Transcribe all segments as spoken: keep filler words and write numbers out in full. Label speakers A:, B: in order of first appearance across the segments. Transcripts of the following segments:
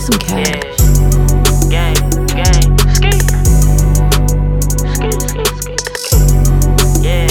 A: some cash.
B: Yeah. Gang, gang, ski. Ski, ski, ski, ski. Yeah,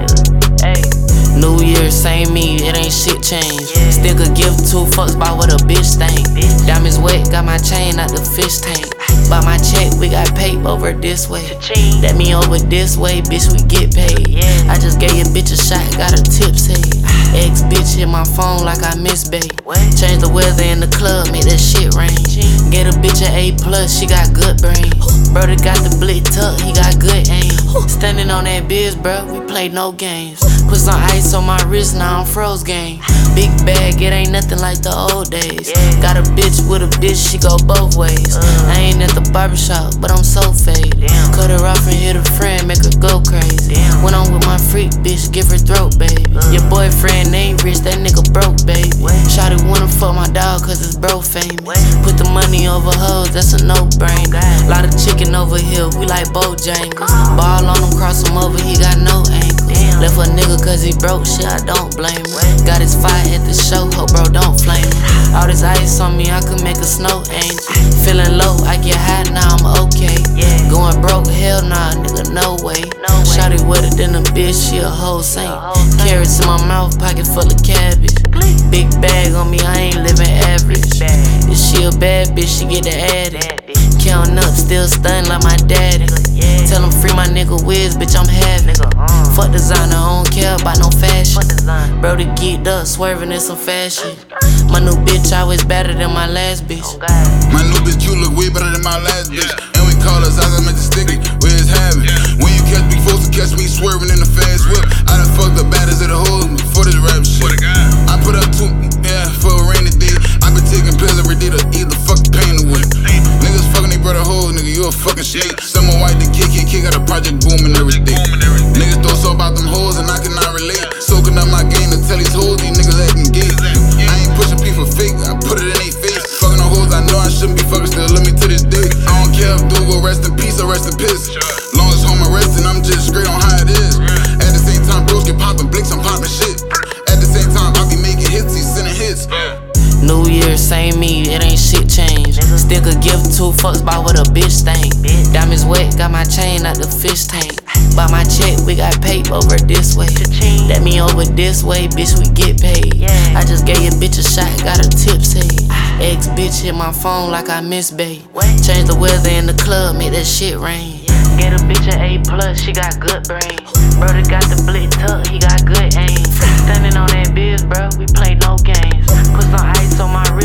B: hey.
C: New Year, same me, it ain't shit changed.
B: Yeah.
C: Still could give two fucks about what a bitch think.
B: Bitch.
C: Diamonds wet, got my chain out the fish tank. By my check, we got paid over this way.
B: Cha-ching.
C: That mean over this way, bitch, we get paid.
B: Yeah.
C: I just gave a bitch a shot, got her tips hey. Ex bitch hit my phone like I miss bae.
B: What?
C: Change the weather in the club, make that shit rain.
B: Ching.
C: Get a bitch an A plus, she got good brain. Brother got the blick tuck, he got good aim. Standing on that biz, bro, we play no games. Put some ice on my wrist, now I'm froze game. Big bag, it ain't nothing like the old days.
B: Yeah.
C: Got a bitch with a bitch, she go both ways.
B: Uh.
C: I ain't at the barbershop, but I'm so fade.
B: Damn.
C: Cut her off and hit a friend, make her go crazy.
B: Damn.
C: When I'm with my freak bitch, give her throat, baby.
B: Uh.
C: Your boyfriend ain't rich, that nigga broke, baby.
B: What?
C: Shawty wanna fuck my dog cause it's bro famous.
B: What?
C: Put the money over hoes, that's a no-brainer.
B: Oh, God.
C: Lot of chicken over here, we like Bojangles. Ball on him, cross him over, he got no ankles.
B: Damn.
C: Left a nigga cause he broke, shit, I don't blame him.
B: What?
C: Got his fire at the show, hope bro don't flame him. All this ice on me, I could make a snow angel. Feeling low, I get high, now I'm okay.
B: Yeah.
C: Going broke, hell nah, nigga, no way.
B: No way.
C: Shawty wetter than a bitch, she a whole saint.
B: A whole saint.
C: Carrots in my mouth, pocket full of cabbage. Big bag on me, I ain't living average.
B: Bad.
C: If she a bad bitch, she get the addict.
B: Bad bitch.
C: Counting up, still stunning like my daddy.
B: Yeah.
C: Tell him free my nigga Wiz, bitch, I'm having.
B: Nigga, uh.
C: Fuck designer, I don't care about no fashion.
B: Fuck design.
C: Brody geeked up, swerving in some fashion. My new bitch always better than my last bitch.
B: Oh, God.
D: My new bitch, you look way better than my last bitch. And we call us as I meant to sticky, where it's having. When you catch me, folks to catch me swerving in the fast whip. I done fucked the baddest of the hoes for this rap shit. I put up two, yeah, for a rainy day. I been taking pills every day to eat the fucking pain away. Niggas fucking they brother hoes, nigga, you a fucking snake. Someone white the kick, kick, kick, got a project booming every day. Niggas throw so about them hoes and I cannot relate. Soaking up my game to tell these hoes, these niggas acting gay. I ain't pushing people fake, I put it in they face. Fucking on hoes, I know I shouldn't be fucking, still love me to this day. I don't care if dude go rest in peace or rest in piss. Long as home arrested, I'm just straight on how it is. At the same time, bros get popping blicks, I'm popping shit. At the same time, I be making hits, he's sending hits.
C: New Year, same me, it ain't shit changed. Still could give two fucks about what a bitch think.
B: Bitch.
C: Diamonds wet, got my chain out the fish tank. By my check, we got paid over this way.
B: Cha-ching.
C: That mean over this way, bitch, we get paid.
B: Yeah.
C: I just gave a bitch a shot, got her tips hey. Ex bitch hit my phone like I miss bae.
B: What?
C: Change the weather in the club, make that shit rain.
B: Get a bitch an A plus, she got good brain. Brother got the blick tuck, he got good aim. Standing on that biz, bro, we play no games. Put some ice on my